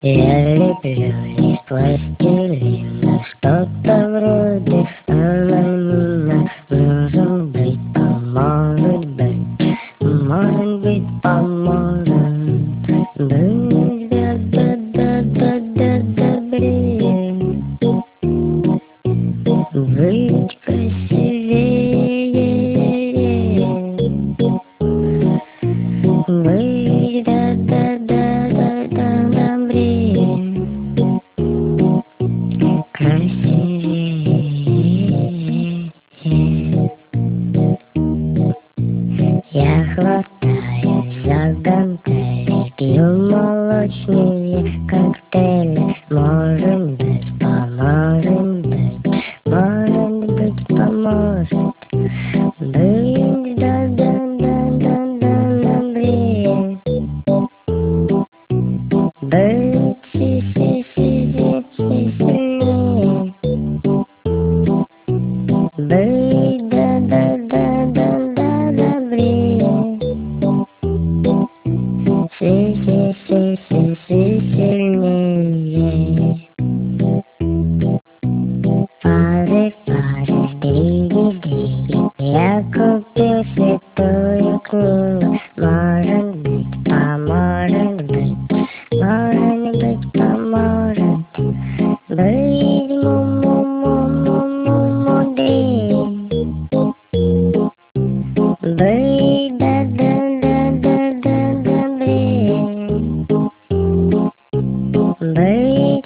Я леплю из пластилина что-то вроде анонина. Может быть, поможет быть, может быть, поможет быть, да-да-да-да-да-добрее, быть красивее, быть да-да-да-да-да-добрее, красивее. Я хватаюсь за гантели, пью молочные коктейли. Может быть, поможет быть, поможет быть, да-да-да-да-да-добрее, быть сильнее, быть, да-да-да-да-да-добрее, сильнее. Фазы, сдвиги, я купил святую книгу. Может быть, поможет быть, может быть, поможет быть мудрее, быть да-да-да-да-добрее, быть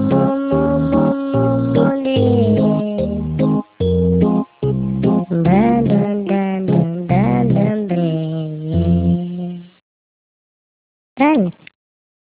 мудрее. Да-да-да-да-да-добрее. Правильно?